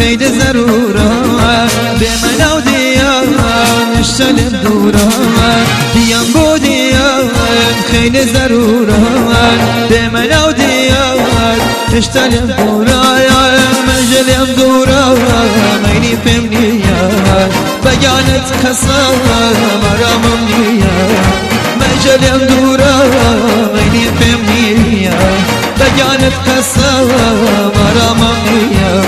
خیلی ضروره به من و دیان اشتلم دوره دیان بودیان خیلی ضروره به من و دیان اشتلم دوره مجلم دوره مینی فهمنیه بگانت خسام مرامم نیه مجلم دوره مینی فهمنیه بگانت خسام مرامم نیه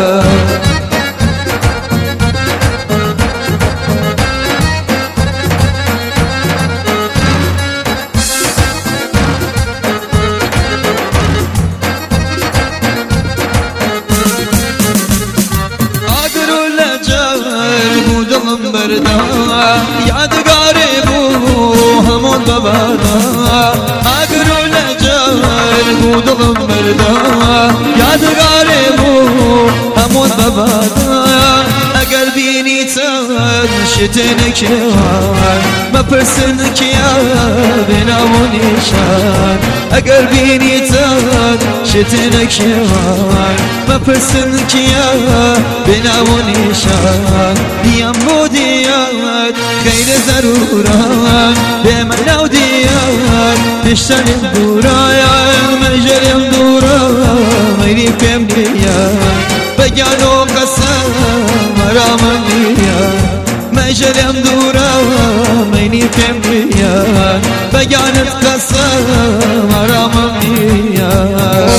دلم بردا یادگاری بو همون بابادا اگر لجر بو دلم بردا یادگاری بو همون بابادا اگر بینی تن شتن کیان مپرسن کیا بنامونیشان اگر بینی تن شتن کیان مپرسن کیا بنامونیشان دیام بودیان خیلی ضروران به من و دیان تشتنم دوران مجرم دوران میری فهم دیان بگانو قسم مرامم دیان مجرم دوران میری فهم دیان بگانت قسم مرامم دیان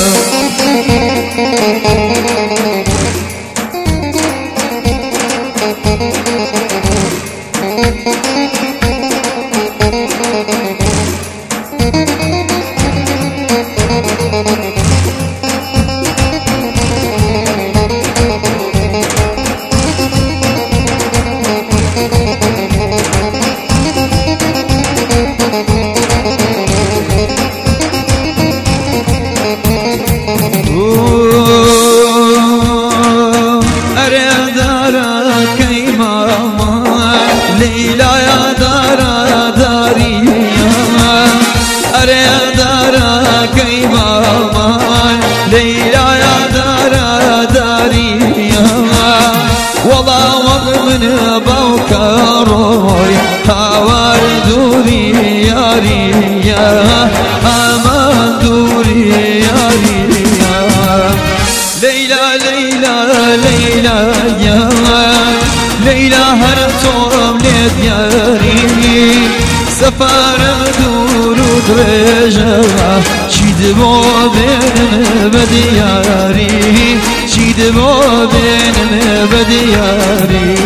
لیلا یا دارا داریا اره دارا کی مامان لیلا یا دارا داریا والله وقت من باوکاروی هوار دوری یاریا امان دوری یاریا لیلا لیلا لیلا یا لیلا هر توم لیدیاری سفرم دور و درجه چید با بینم بدیاری چید با بینم بدیاری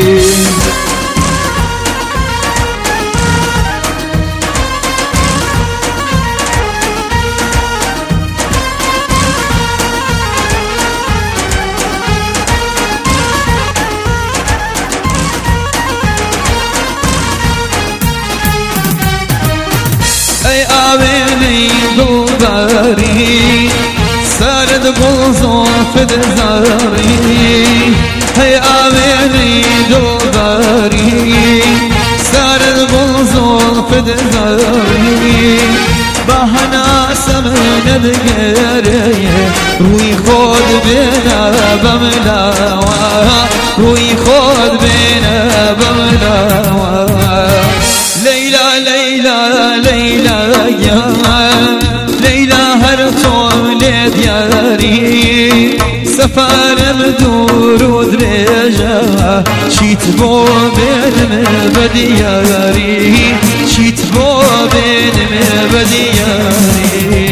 ای آوینی دوباری سرد بوزون فدزاری ای آوینی دوباری سرد بوزون فدزاری بهنا سمن دگری روی خود بینا بملاوا روی خود بینا بملاوا لیلا لیلا لیلا یا لیلا هر توم لیدیاری سفرم دور و درجه چیت با بینم بدیاری چیت با بینم بدیاری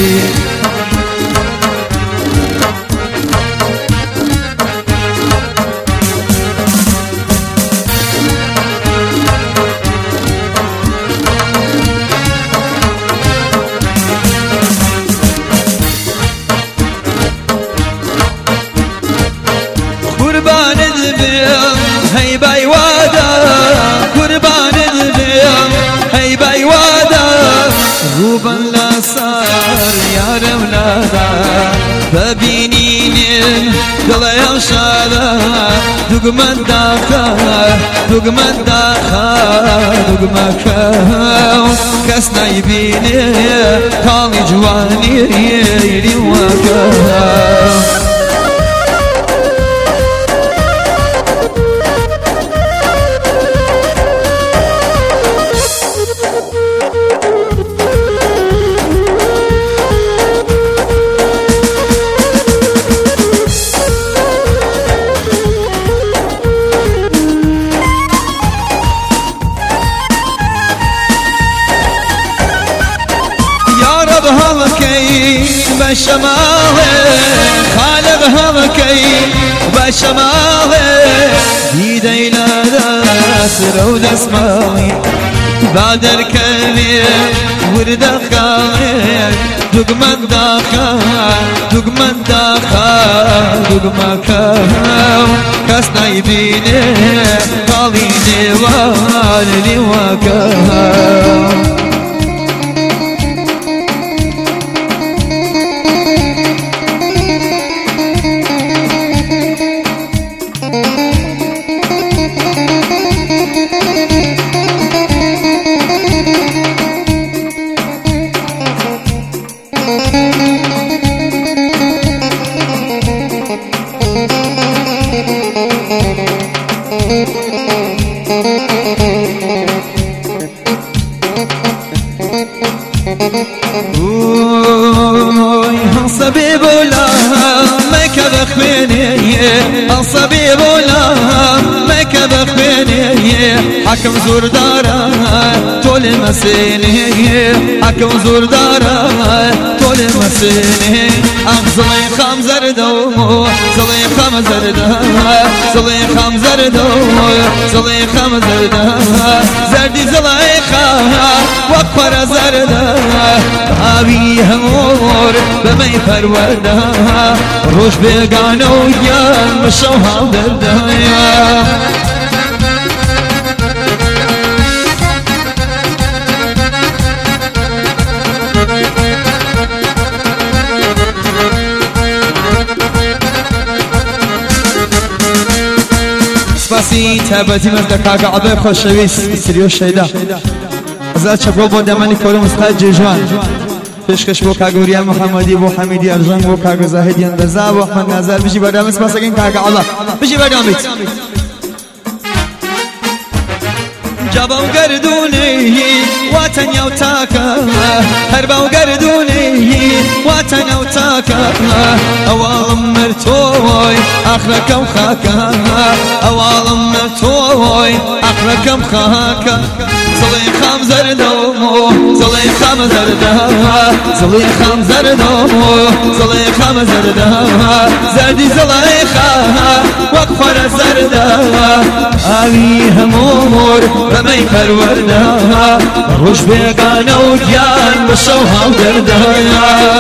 هی بای وادا قربان دلم هی بای وادا روبن لا صار يا ولادا ببینین دل یاشادا دگمن داخا دگمن داخا دگمکا کس نایبینه کالی جوانی ری وکا هەڵەکەی بە شەماڵێ خالق هەڵەکەی بە شەماڵێ دیدەی لە دەسرە و دەسماڵی با دەرکەوێ وردە خاڵێ دوگمەت داخە دوگمەت داخە دوگمەکە کەس نایبینێ کاڵی نێوان نیوەکە صبيب ولا ما كبخ بيني الصبيب ولا ما كبخ بيني حكم زور دارا طول مسيني حكم زور دارا طول مسيني أغزلي خام زردو زلي خام زردو زلي خام زردو زلي خام زردو زردي زلي خام وقفر زردو أبي همور بمي فرورده روش بيقانه ويان مشوها دردها سپاسیت بەزی مەزدە کاکە عەبێ خۆشەویست سریۆ شەیدا ئەزاد چەپۆ بۆ دەمەنی کۆرم ئوستاد جێژوان پێشکەش بۆ کاگەوریان محەممەدی بۆ حەمیدی ئەرژەنگ بۆ کاگە زاهیدیان بەزا بۆ ئەحمەد نازار بژی بەردەم سپاسەکەین کاکە عەڵا بژی بەردەمیت جاباو گردونی واتەنیا و تاکە هەر باو گردونی واتەنیا و تاکە ئەواڵم مرتۆی ئاخرەکەم خاکە ئەواڵم مرتۆی ئاخرەکەم خاکە زڵی خام زەردە زڵی خام زەردە زڵی خام زەردە زڵی خام زەردە زەردی زڵی خام وەک خۆرە زەردە ئاوی هەموور بەمەی پەروەردە ڕۆژ بێگانە و گیان بە شەو هەڵدەردە